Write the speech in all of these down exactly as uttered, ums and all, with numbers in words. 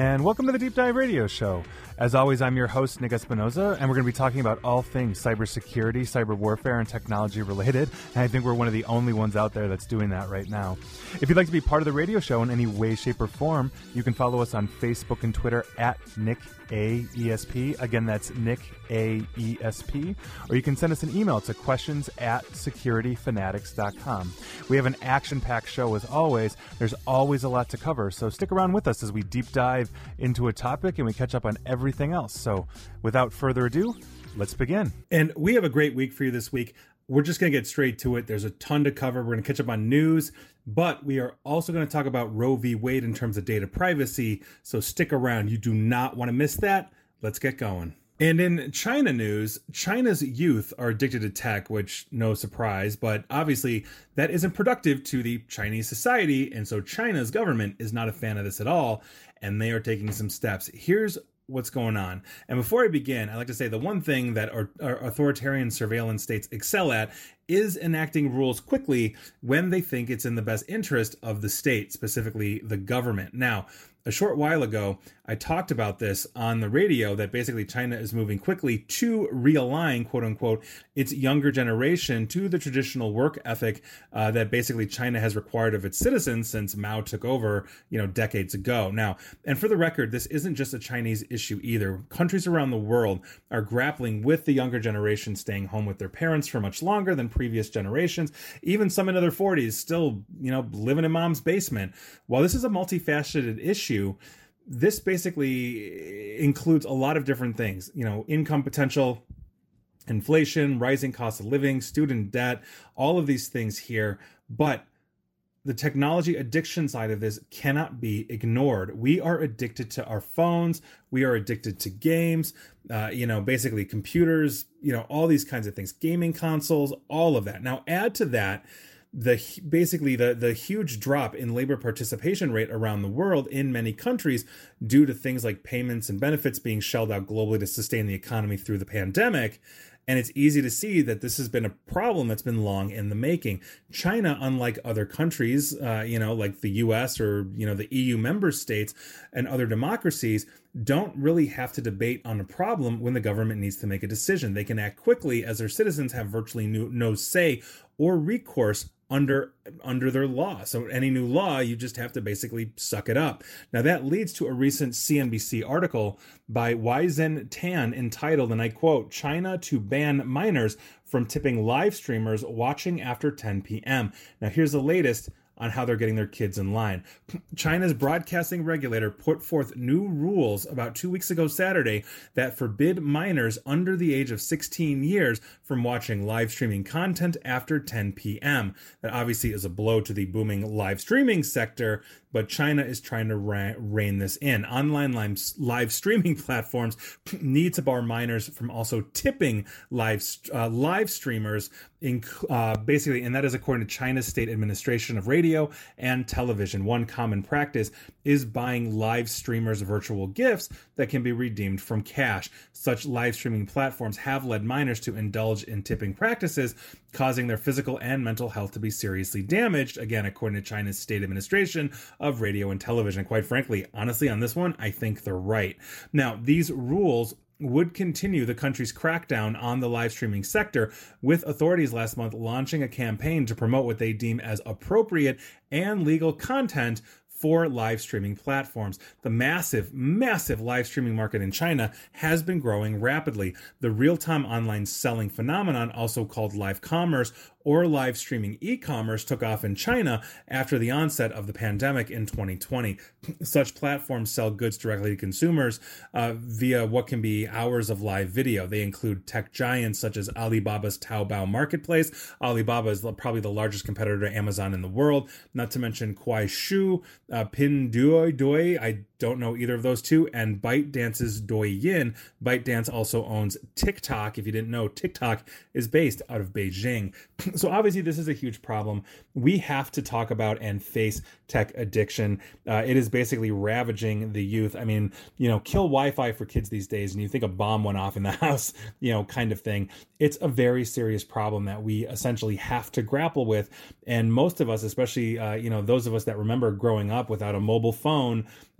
and welcome to the Deep Dive Radio Show. As always, I'm your host, Nick Espinoza, and we're going to be talking about all things cybersecurity, cyber warfare, and technology related, and I think we're one of the only ones out there that's doing that right now. If you'd like to be part of the radio show in any way, shape, or form, you can follow us on Facebook and Twitter at Nick A E S P. Again, that's Nick A E S P. Or you can send us an email to questions at security fanatics dot com. We have an action-packed show as always. There's always a lot to cover, so stick around with us as we deep dive into a topic and we catch up on everything else. So without further ado, let's begin. And we have a great week for you this week. We're just going to get straight to it. There's a ton to cover. We're going to catch up on news, but we are also going to talk about Roe v. Wade in terms of data privacy. So stick around. You do not want to miss that. Let's get going. And in China news, China's youth are addicted to tech, which no surprise, but obviously that isn't productive to the Chinese society. And so China's government is not a fan of this at all. And they are taking some steps. Here's what's going on. And before I begin, I'd like to say the one thing that our, our authoritarian surveillance states excel at is enacting rules quickly when they think it's in the best interest of the state, specifically the government. Now, a short while ago, I talked about this on the radio, that basically China is moving quickly to realign, quote unquote, its younger generation to the traditional work ethic uh, that basically China has required of its citizens since Mao took over, you know, decades ago. Now, and for the record, this isn't just a Chinese issue either. Countries around the world are grappling with the younger generation staying home with their parents for much longer than previous generations. Even some in their forties still, you know, living in mom's basement. While this is a multifaceted issue, this basically includes a lot of different things, you know, income potential, inflation, rising cost of living, student debt, all of these things here. But the technology addiction side of this cannot be ignored. We are addicted to our phones. We are addicted to games, uh, you know, basically computers, you know, all these kinds of things, gaming consoles, all of that. Now, add to that the basically the the huge drop in labor participation rate around the world in many countries due to things like payments and benefits being shelled out globally to sustain the economy through the pandemic. And it's easy to see that this has been a problem that's been long in the making. China, unlike other countries, uh, you know, like the U S or, you know, the E U member states and other democracies, don't really have to debate on a problem when the government needs to make a decision. They can act quickly as their citizens have virtually no, no say or recourse under under their law. So any new law, you just have to basically suck it up. Now that leads to a recent C N B C article by Weizhen Tan entitled, and I quote, "China to ban minors from tipping live streamers watching after ten p.m." Now here's the latest on how they're getting their kids in line. China's broadcasting regulator put forth new rules about two weeks ago Saturday that forbid minors under the age of sixteen years from watching live streaming content after ten p.m. That obviously is a blow to the booming live streaming sector, but China is trying to ra- rein this in. Online live streaming platforms need to bar minors from also tipping live uh, live streamers, in, uh, basically, and that is according to China's State Administration of Radio and Television. One common practice is buying live streamers virtual gifts that can be redeemed from cash. Such live streaming platforms have led minors to indulge in tipping practices, causing their physical and mental health to be seriously damaged, again, according to China's State Administration of Radio and Television. Quite frankly, honestly, on this one, I think they're right. Now, these rules would continue the country's crackdown on the live streaming sector, with authorities last month launching a campaign to promote what they deem as appropriate and legal content for live streaming platforms. The massive, massive live streaming market in China has been growing rapidly. The real-time online selling phenomenon, also called live commerce or live streaming e-commerce, took off in China after the onset of the pandemic in twenty twenty. Such platforms sell goods directly to consumers uh, via what can be hours of live video. They include tech giants such as Alibaba's Taobao marketplace. Alibaba is probably the largest competitor to Amazon in the world, not to mention Kuaishou, uh, Pinduoduo, I don't know either of those two, and ByteDance's Douyin. ByteDance also owns TikTok. If you didn't know, TikTok is based out of Beijing. So obviously this is a huge problem. We have to talk about and face tech addiction. Uh, it is basically ravaging the youth. I mean, you know, kill Wi-Fi for kids these days and you think a bomb went off in the house, you know, kind of thing. It's a very serious problem that we essentially have to grapple with. And most of us, especially, uh, you know, those of us that remember growing up without a mobile phone,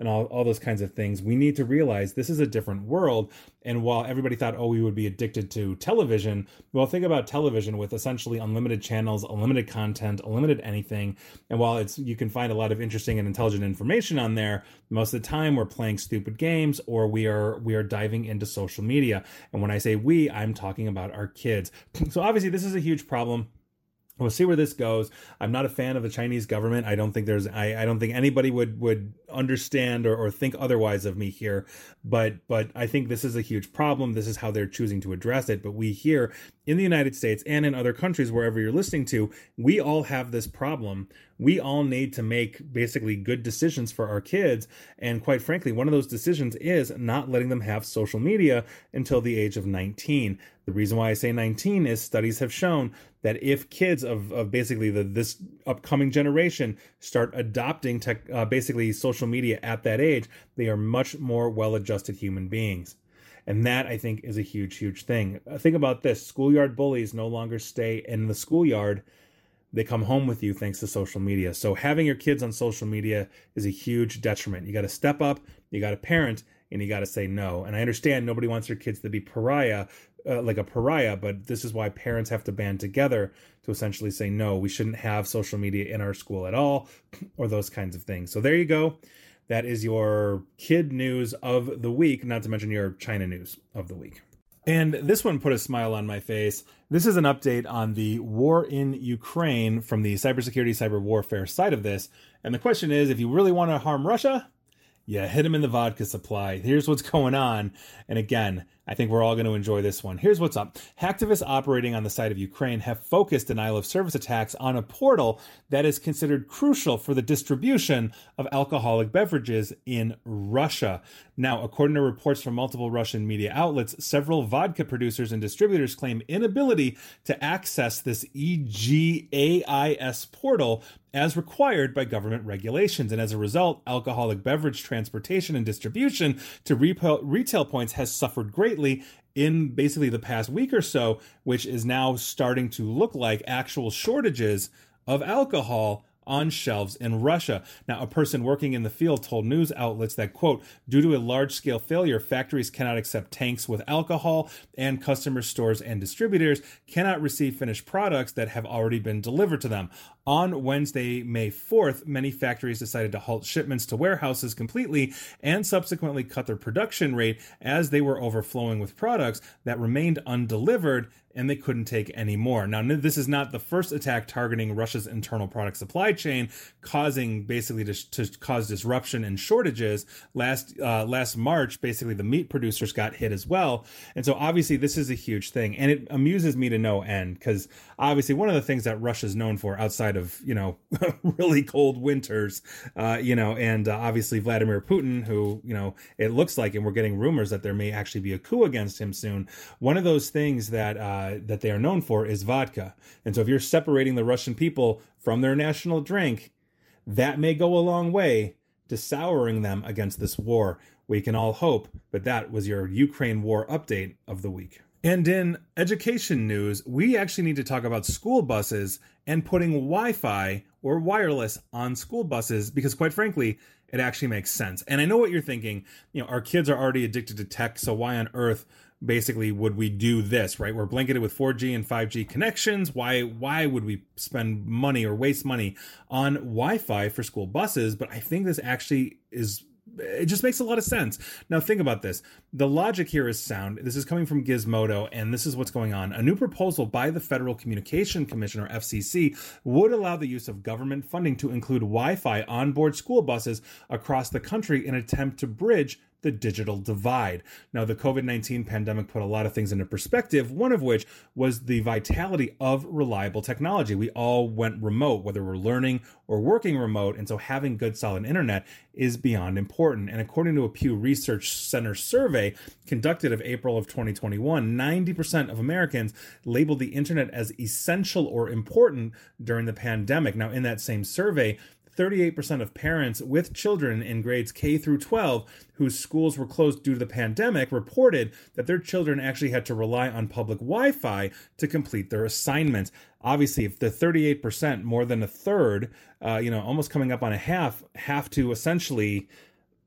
and all, all those kinds of things. We need to realize this is a different world. And while everybody thought, oh, we would be addicted to television, well, think about television with essentially unlimited channels, unlimited content, unlimited anything. And while it's you can find a lot of interesting and intelligent information on there, most of the time we're playing stupid games or we are we are diving into social media. And when I say we, I'm talking about our kids. So obviously this is a huge problem. We'll see where this goes. I'm not a fan of the Chinese government. I don't think there's, I, I don't think anybody would, would understand or, or think otherwise of me here. But, but I think this is a huge problem. This is how they're choosing to address it. But we here in the United States and in other countries, wherever you're listening to, we all have this problem. We all need to make basically good decisions for our kids. And quite frankly, one of those decisions is not letting them have social media until the age of nineteen. The reason why I say nineteen is studies have shown that if kids of, of basically the this upcoming generation start adopting tech, uh, basically social media at that age, they are much more well-adjusted human beings. And that, I think, is a huge, huge thing. Uh, think about this. Schoolyard bullies no longer stay in the schoolyard. They come home with you thanks to social media. So having your kids on social media is a huge detriment. You got to step up, you got to parent, and you got to say no. And I understand nobody wants their kids to be pariah, uh, like a pariah, but this is why parents have to band together to essentially say, no, we shouldn't have social media in our school at all, or those kinds of things. So there you go. That is your kid news of the week, not to mention your China news of the week. And this one put a smile on my face. This is an update on the war in Ukraine from the cybersecurity, cyber warfare side of this. And the question is, if you really want to harm Russia, yeah, hit him in the vodka supply. Here's what's going on. And again, I think we're all going to enjoy this one. Here's what's up. Hacktivists operating on the side of Ukraine have focused denial of service attacks on a portal that is considered crucial for the distribution of alcoholic beverages in Russia. Now, according to reports from multiple Russian media outlets, several vodka producers and distributors claim inability to access this E G A I S portal as required by government regulations. And as a result, alcoholic beverage transportation and distribution to retail points has suffered greatly in basically the past week or so, which is now starting to look like actual shortages of alcohol on shelves in Russia. Now, a person working in the field told news outlets that, quote, due to a large-scale failure, factories cannot accept tanks with alcohol, and customer stores and distributors cannot receive finished products that have already been delivered to them. On Wednesday, May fourth, many factories decided to halt shipments to warehouses completely and subsequently cut their production rate as they were overflowing with products that remained undelivered and they couldn't take any more. Now, this is not the first attack targeting Russia's internal product supply chain, causing basically to, to cause disruption and shortages. Last uh, last March, basically the meat producers got hit as well. And so obviously this is a huge thing. And it amuses me to no end because obviously one of the things that Russia's known for outside of, you know, really cold winters, uh, you know, and uh, obviously Vladimir Putin, who, you know, it looks like, and we're getting rumors that there may actually be a coup against him soon. One of those things that uh, that they are known for is vodka. And so if you're separating the Russian people from their national drink, that may go a long way to souring them against this war. We can all hope, but that was your Ukraine war update of the week. And in education news, we actually need to talk about school buses and putting Wi-Fi or wireless on school buses because, quite frankly, it actually makes sense. And I know what you're thinking. You know, our kids are already addicted to tech, so why on earth basically would we do this, right? We're blanketed with four G and five G connections. Why why would we spend money or waste money on Wi-Fi for school buses? But I think this actually is, it just makes a lot of sense. Now think about this. The logic here is sound. This is coming from Gizmodo, and this is what's going on. A new proposal by the Federal Communication Commission, or F C C, would allow the use of government funding to include Wi-Fi onboard school buses across the country in an attempt to bridge the digital divide. Now, the COVID nineteen pandemic put a lot of things into perspective, one of which was the vitality of reliable technology. We all went remote, whether we're learning or working remote, and so having good, solid internet is beyond important. And according to a Pew Research Center survey conducted of April of twenty twenty-one, ninety percent of Americans labeled the internet as essential or important during the pandemic. Now, in that same survey, thirty-eight percent of parents with children in grades K through twelve whose schools were closed due to the pandemic reported that their children actually had to rely on public Wi-Fi to complete their assignments. Obviously, if the thirty-eight percent, more than a third, uh, you know, almost coming up on a half, have to essentially,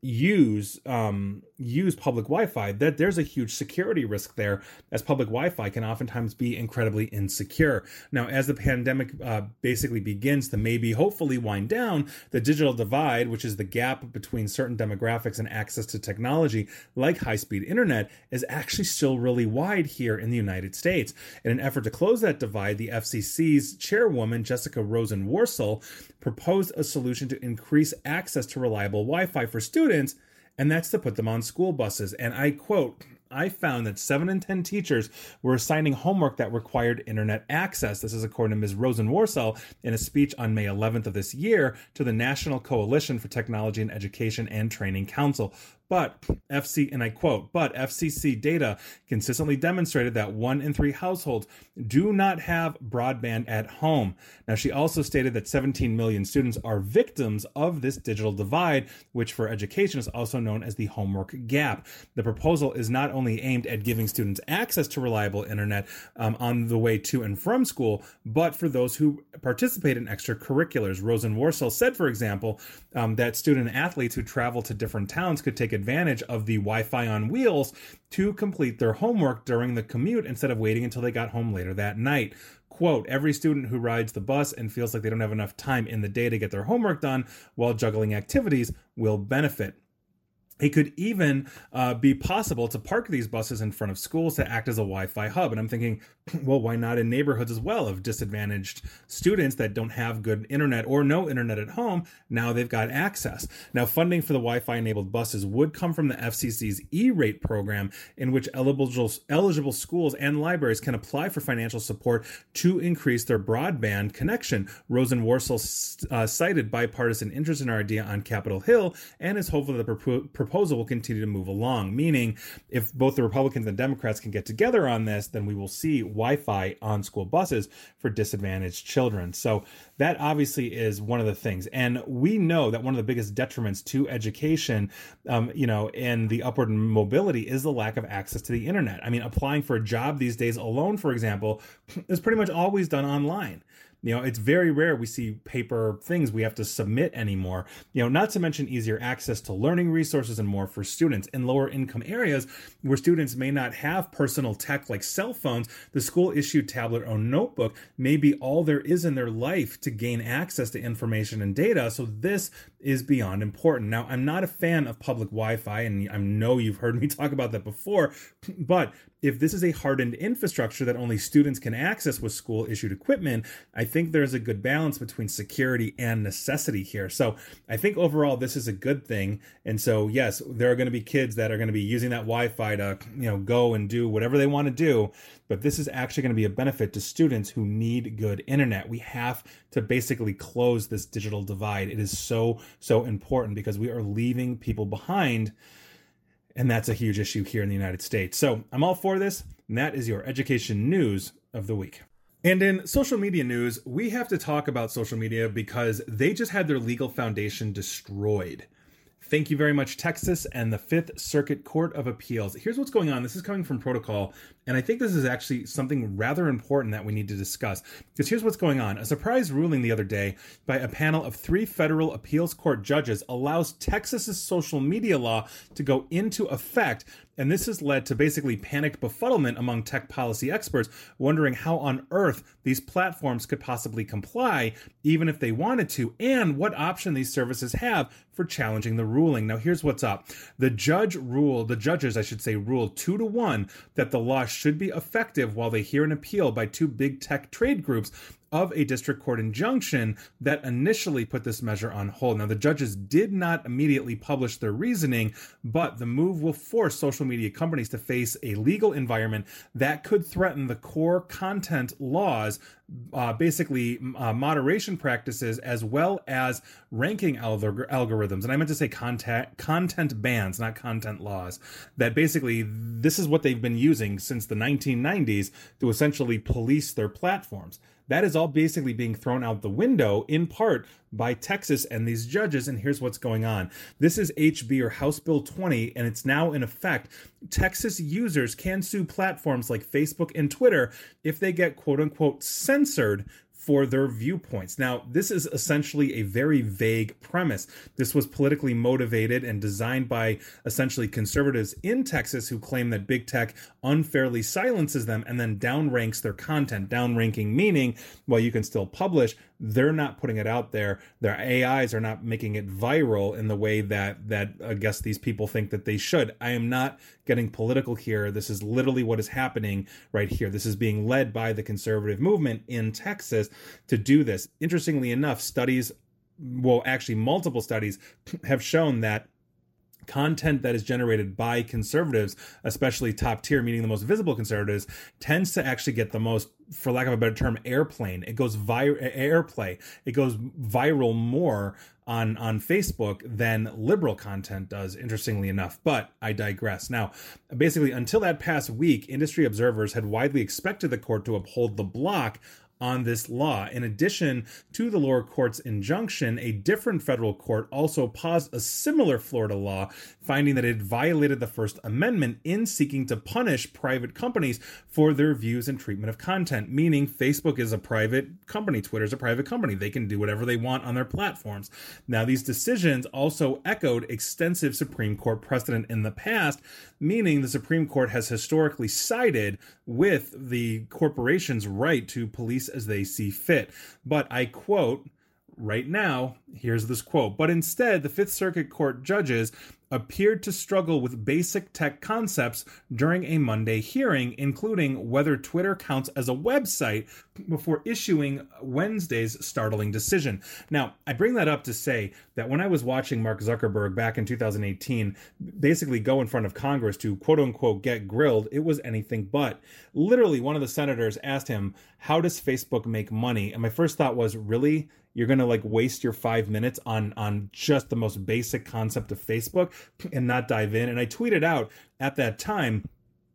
use um, use public Wi-Fi, that there's a huge security risk there, as public Wi-Fi can oftentimes be incredibly insecure. Now, as the pandemic uh, basically begins to maybe hopefully wind down, the digital divide, which is the gap between certain demographics and access to technology like high-speed internet, is actually still really wide here in the United States. In an effort to close that divide, the F C C's chairwoman, Jessica Rosenworcel, proposed a solution to increase access to reliable Wi-Fi for students, and that's to put them on school buses. And I quote, I found that seven in ten teachers were assigning homework that required internet access. This is according to Miz Rosenworcel in a speech on May eleventh of this year to the National Coalition for Technology in Education and Training Council. But F C, and I quote, but F C C data consistently demonstrated that one in three households do not have broadband at home. Now, she also stated that seventeen million students are victims of this digital divide, which for education is also known as the homework gap. The proposal is not only aimed at giving students access to reliable internet um, on the way to and from school, but for those who participate in extracurriculars. Rosenworcel said, for example, um, that student athletes who travel to different towns could take advantage of the Wi-Fi on wheels to complete their homework during the commute instead of waiting until they got home later that night. Quote, every student who rides the bus and feels like they don't have enough time in the day to get their homework done while juggling activities will benefit. It could even uh, be possible to park these buses in front of schools to act as a Wi-Fi hub. And I'm thinking, well, why not in neighborhoods as well of disadvantaged students that don't have good internet or no internet at home? Now they've got access. Now, funding for the Wi-Fi enabled buses would come from the F C C's E-rate program, in which eligible, eligible schools and libraries can apply for financial support to increase their broadband connection. Rosenworcel uh, cited bipartisan interest in our idea on Capitol Hill and is hopeful that the proposal proposal will continue to move along, meaning if both the Republicans and Democrats can get together on this, then we will see Wi-Fi on school buses for disadvantaged children. So that obviously is one of the things. And we know that one of the biggest detriments to education, um, you know, and the upward mobility is the lack of access to the internet. I mean, applying for a job these days alone, for example, is pretty much always done online. You know, it's very rare we see paper things we have to submit anymore. You know, not to mention easier access to learning resources and more for students. In lower income areas where students may not have personal tech like cell phones, the school-issued tablet or notebook may be all there is in their life to gain access to information and data. So this is beyond important. Now, I'm not a fan of public Wi-Fi, and I know you've heard me talk about that before, but if this is a hardened infrastructure that only students can access with school-issued equipment, I think there's a good balance between security and necessity here. So I think overall this is a good thing. And so, yes, there are going to be kids that are going to be using that Wi-Fi to, you know, go and do whatever they want to do. But this is actually going to be a benefit to students who need good internet. We have to basically close this digital divide. It is so, so important because we are leaving people behind. And that's a huge issue here in the United States. So I'm all for this, and that is your education news of the week. And in social media news, we have to talk about social media because they just had their legal foundation destroyed. Thank you very much, Texas and the Fifth Circuit Court of Appeals. Here's what's going on. This is coming from Protocol, and I think this is actually something rather important that we need to discuss. Because here's what's going on. A surprise ruling the other day by a panel of three federal appeals court judges allows Texas's social media law to go into effect, and this has led to basically panicked befuddlement among tech policy experts, wondering how on earth these platforms could possibly comply, even if they wanted to, and what option these services have for challenging the ruling. Now, here's what's up. The judge ruled, the judges, I should say, ruled two to one that the law should be effective while they hear an appeal by two big tech trade groups of a district court injunction that initially put this measure on hold. Now, the judges did not immediately publish their reasoning, but the move will force social media companies to face a legal environment that could threaten the core content laws, uh, basically uh, moderation practices, as well as ranking algor- algorithms. And I meant to say content, content bans, not content laws. That basically, this is what they've been using since the nineteen nineties to essentially police their platforms. That is all basically being thrown out the window, in part by Texas and these judges, and here's what's going on. This is H B or House Bill twenty, and it's now in effect. Texas users can sue platforms like Facebook and Twitter if they get quote-unquote censored for their viewpoints. Now, this is essentially a very vague premise. This was politically motivated and designed by essentially conservatives in Texas who claim that big tech unfairly silences them and then downranks their content. Downranking meaning, well, you can still publish, they're not putting it out there. Their A Is are not making it viral in the way that, that I guess these people think that they should. I am not getting political here. This is literally what is happening right here. This is being led by the conservative movement in Texas to do this. Interestingly enough, studies, well, actually multiple studies have shown that content that is generated by conservatives, especially top tier, meaning the most visible conservatives, tends to actually get the most, for lack of a better term, airplane. It goes vi- airplay. It goes viral more on, on Facebook than liberal content does, interestingly enough. But I digress. Now, basically, until that past week, industry observers had widely expected the court to uphold the block on this law. In addition to the lower court's injunction, a different federal court also paused a similar Florida law, finding that it violated the First Amendment in seeking to punish private companies for their views and treatment of content, meaning Facebook is a private company, Twitter is a private company. They can do whatever they want on their platforms. Now, these decisions also echoed extensive Supreme Court precedent in the past, meaning the Supreme Court has historically sided with the corporation's right to police as they see fit. But I quote right now, here's this quote, but instead the Fifth Circuit Court judges appeared to struggle with basic tech concepts during a Monday hearing, including whether Twitter counts as a website, before issuing Wednesday's startling decision. Now, I bring that up to say that when I was watching Mark Zuckerberg back in two thousand eighteen basically go in front of Congress to quote unquote get grilled, it was anything but. Literally, one of the senators asked him, how does Facebook make money? And my first thought was, really? You're going to like waste your five minutes on, on just the most basic concept of Facebook and not dive in? And I tweeted out at that time,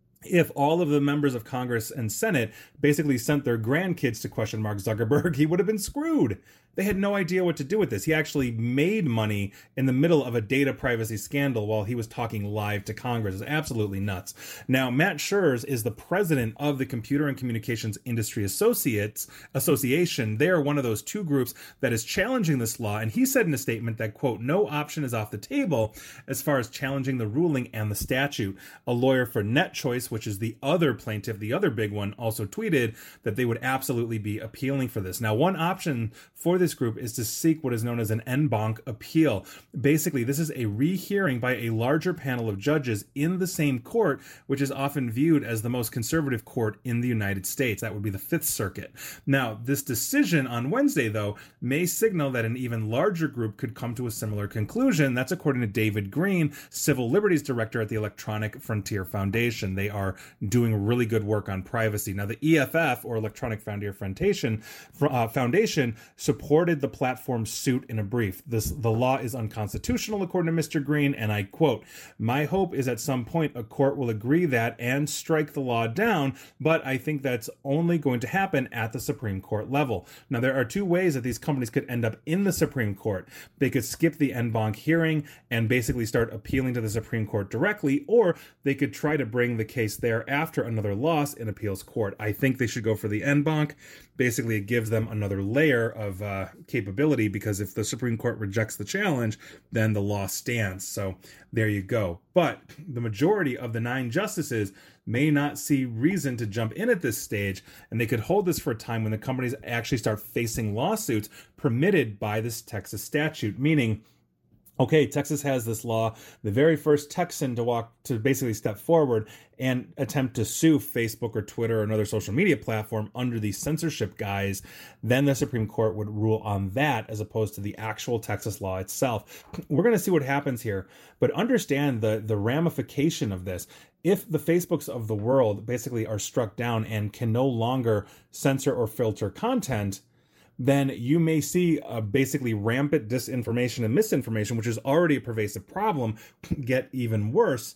if all of the members of Congress and Senate basically sent their grandkids to question Mark Zuckerberg, he would have been screwed. They had no idea what to do with this. He actually made money in the middle of a data privacy scandal while he was talking live to Congress. It's absolutely nuts. Now, Matt Schurz is the president of the Computer and Communications Industry Associates Association. They are one of those two groups that is challenging this law. And he said in a statement that, quote, no option is off the table as far as challenging the ruling and the statute. A lawyer for NetChoice, which is the other plaintiff, the other big one, also tweeted that they would absolutely be appealing for this. Now, one option for this group is to seek what is known as an en banc appeal. Basically, this is a rehearing by a larger panel of judges in the same court, which is often viewed as the most conservative court in the United States. That would be the Fifth Circuit. Now, this decision on Wednesday, though, may signal that an even larger group could come to a similar conclusion. That's according to David Green, Civil Liberties Director at the Electronic Frontier Foundation. They are doing really good work on privacy. Now, the E F F, or Electronic Frontier Foundation, uh, Foundation supports supported the platform's suit in a brief. This, the law is unconstitutional, according to Mister Green, and I quote, my hope is at some point a court will agree that and strike the law down, but I think that's only going to happen at the Supreme Court level. Now, there are two ways that these companies could end up in the Supreme Court. They could skip the en banc hearing and basically start appealing to the Supreme Court directly, or they could try to bring the case there after another loss in appeals court. I think they should go for the en banc. Basically, it gives them another layer of uh, capability, because if the Supreme Court rejects the challenge, then the law stands. So there you go. But the majority of the nine justices may not see reason to jump in at this stage, and they could hold this for a time when the companies actually start facing lawsuits permitted by this Texas statute, meaning, okay, Texas has this law. The very first Texan to walk to basically step forward and attempt to sue Facebook or Twitter or another social media platform under the censorship guise, then the Supreme Court would rule on that as opposed to the actual Texas law itself. We're going to see what happens here, but understand the, the ramification of this. If the Facebooks of the world basically are struck down and can no longer censor or filter content, then you may see uh, basically rampant disinformation and misinformation, which is already a pervasive problem, get even worse,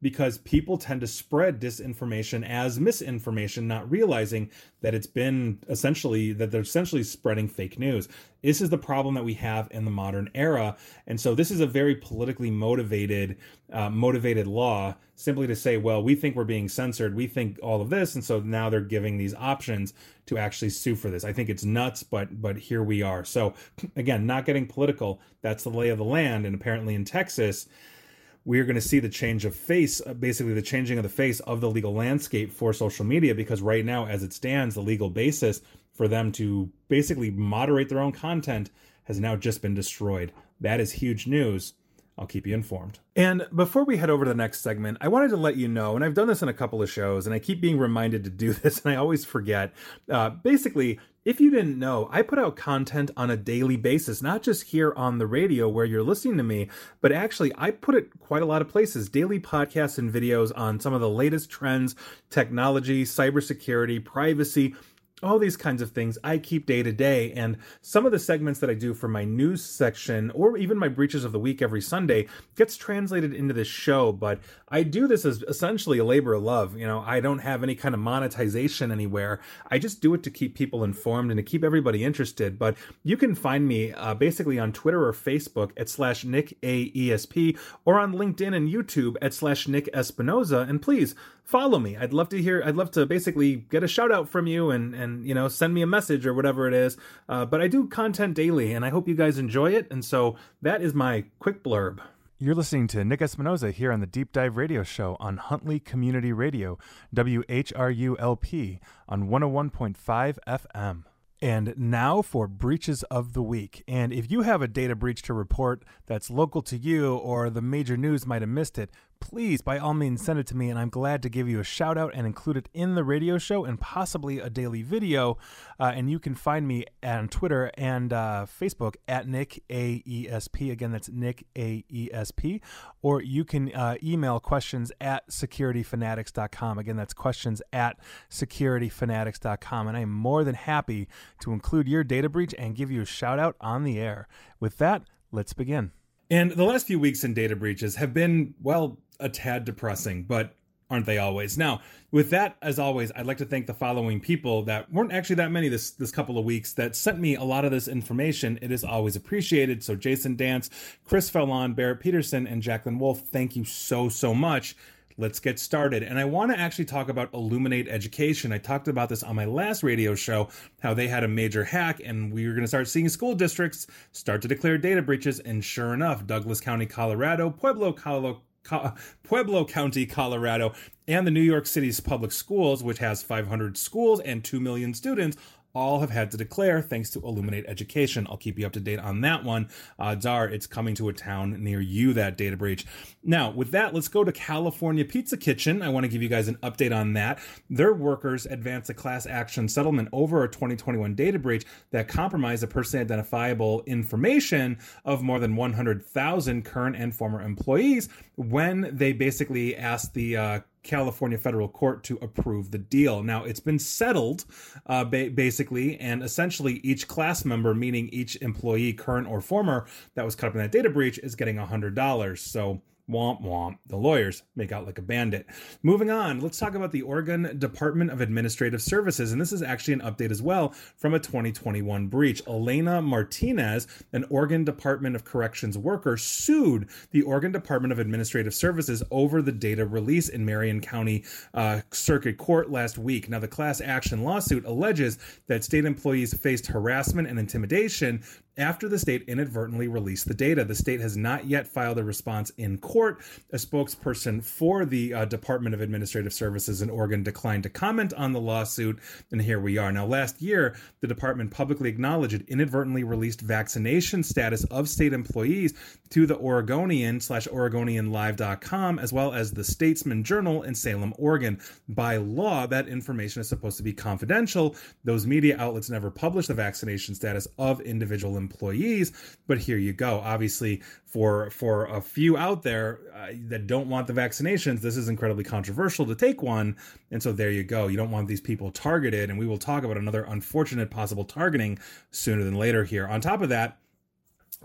because people tend to spread disinformation as misinformation, not realizing that it's been essentially, that they're essentially spreading fake news. This is the problem that we have in the modern era. And so this is a very politically motivated, uh, motivated law, simply to say, well, we think we're being censored. We think all of this. And so now they're giving these options to actually sue for this. I think it's nuts, but but here we are. So again, not getting political, that's the lay of the land. And apparently in Texas, we're going to see the change of face, basically the changing of the face of the legal landscape for social media, because right now, as it stands, the legal basis for them to basically moderate their own content has now just been destroyed. That is huge news. I'll keep you informed. And before we head over to the next segment, I wanted to let you know, and I've done this in a couple of shows, and I keep being reminded to do this, and I always forget. Uh, basically, if you didn't know, I put out content on a daily basis, not just here on the radio where you're listening to me, but actually I put it quite a lot of places, daily podcasts and videos on some of the latest trends, technology, cybersecurity, privacy, all these kinds of things I keep day to day. And some of the segments that I do for my news section, or even my breaches of the week every Sunday, gets translated into this show. But I do this as essentially a labor of love. You know, I don't have any kind of monetization anywhere. I just do it to keep people informed and to keep everybody interested. But you can find me uh, basically on Twitter or Facebook at slash Nick A E S P, or on LinkedIn and YouTube at slash Nick Espinoza. And please follow me. I'd love to hear, I'd love to basically get a shout out from you and, and, you know, send me a message or whatever it is. Uh, but I do content daily and I hope you guys enjoy it. And so that is my quick blurb. You're listening to Nick Espinoza here on the Deep Dive Radio Show on Huntley Community Radio, W H R U L P on one oh one point five F M. And now for breaches of the week. And if you have a data breach to report that's local to you or the major news might have missed it, please, by all means, send it to me, and I'm glad to give you a shout out and include it in the radio show and possibly a daily video. Uh, and you can find me on Twitter and uh, Facebook at Nick A E S P. Again, that's Nick A E S P. Or you can uh, email questions at security fanatics dot com. Again, that's questions at security fanatics dot com. And I'm more than happy to include your data breach and give you a shout out on the air. With that, let's begin. And the last few weeks in data breaches have been, well, a tad depressing, but aren't they always? Now, with that, as always, I'd like to thank the following people that weren't actually that many this, this couple of weeks that sent me a lot of this information. It is always appreciated. So Jason Dance, Chris Fallon, Barrett Peterson, and Jacqueline Wolf, thank you so, so much. Let's get started. And I want to actually talk about Illuminate Education. I talked about this on my last radio show, how they had a major hack and we were going to start seeing school districts start to declare data breaches. And sure enough, Douglas County, Colorado, Pueblo, Colorado, Pueblo County, Colorado, and the New York City's public schools, which has five hundred schools and two million students, all have had to declare thanks to Illuminate Education. I'll keep you up to date on that one. Odds are it's coming to a town near you, that data breach. Now, with that, let's go to California Pizza Kitchen. I want to give you guys an update on that. Their workers advanced a class action settlement over a twenty twenty-one data breach that compromised the personally identifiable information of more than one hundred thousand current and former employees when they basically asked the uh, California federal court to approve the deal. Now, it's been settled, uh, ba- basically, and essentially each class member, meaning each employee, current or former, that was caught up in that data breach is getting one hundred dollars. So womp womp. The lawyers make out like a bandit. Moving on, let's talk about the Oregon Department of Administrative Services. And this is actually an update as well from a twenty twenty-one breach. Elena Martinez, an Oregon Department of Corrections worker, sued the Oregon Department of Administrative Services over the data release in Marion County uh, Circuit Court last week. Now, the class action lawsuit alleges that state employees faced harassment and intimidation after the state inadvertently released the data. The state has not yet filed a response in court. A spokesperson for the uh, Department of Administrative Services in Oregon declined to comment on the lawsuit, and here we are. Now, last year, the department publicly acknowledged it inadvertently released vaccination status of state employees to the Oregonian slash Oregonian Live dot com, as well as the Statesman Journal in Salem, Oregon. By law, that information is supposed to be confidential. Those media outlets never publish the vaccination status of individual employees. employees, but here you go. Obviously, for for a few out there uh, that don't want the vaccinations, this is incredibly controversial to take one, and so there you go. You don't want these people targeted, and we will talk about another unfortunate possible targeting sooner than later here. On top of that,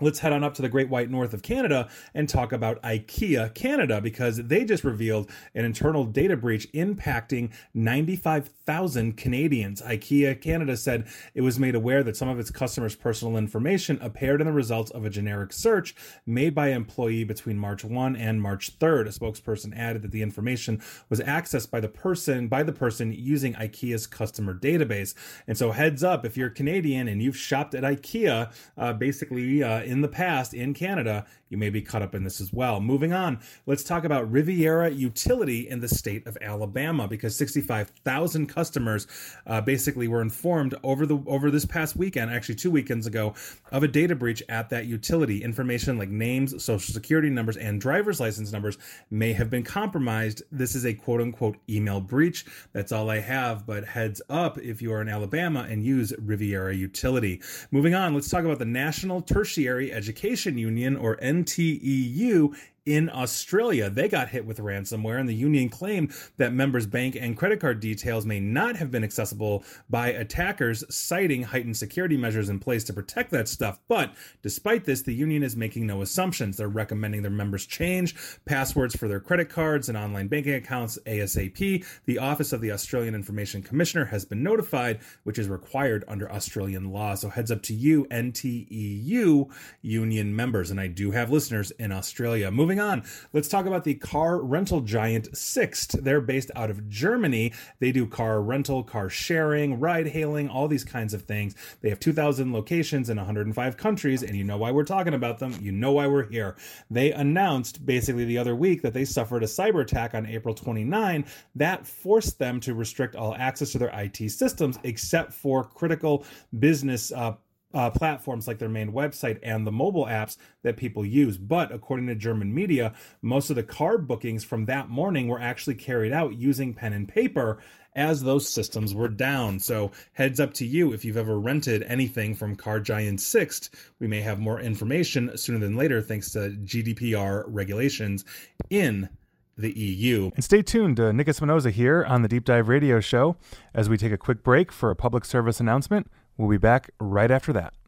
let's head on up to the Great White North of Canada and talk about IKEA Canada, because they just revealed an internal data breach impacting ninety-five thousand Canadians. IKEA Canada said it was made aware that some of its customers' personal information appeared in the results of a generic search made by an employee between March first and March third. A spokesperson added that the information was accessed by the person by the person using IKEA's customer database. And so heads up, if you're Canadian and you've shopped at IKEA, uh, basically uh, in the past in Canada, you may be caught up in this as well. Moving on, let's talk about Riviera Utility in the state of Alabama, because sixty-five thousand customers uh, basically were informed over the over this past weekend, actually two weekends ago, of a data breach at that utility. Information like names, social security numbers, and driver's license numbers may have been compromised. This is a quote-unquote email breach. That's all I have, but heads up if you are in Alabama and use Riviera Utility. Moving on, let's talk about the National Tertiary Education Union, or N T E U, in Australia. They got hit with ransomware, and the union claimed that members' bank and credit card details may not have been accessible by attackers, citing heightened security measures in place to protect that stuff. But despite this, the union is making no assumptions. They're recommending their members change passwords for their credit cards and online banking accounts ASAP. The Office of the Australian Information Commissioner has been notified, which is required under Australian law. So heads up to you, N T E U union members. And I do have listeners in Australia. Moving on, let's talk about the car rental giant Sixt. They're based out of Germany. They do car rental, car sharing, ride hailing, all these kinds of things. They have two thousand locations in one hundred five countries, and you know why we're talking about them. You know why we're here. They announced basically the other week that they suffered a cyber attack on April twenty-ninth that forced them to restrict all access to their I T systems except for critical business uh, Uh, platforms like their main website and the mobile apps that people use. But according to German media, most of the car bookings from that morning were actually carried out using pen and paper, as those systems were down. So heads up to you if you've ever rented anything from car giant Sixt. We may have more information sooner than later thanks to G D P R regulations in the E U. And stay tuned to Nick Espinoza here on the Deep Dive Radio Show as we take a quick break for a public service announcement. We'll be back right after that.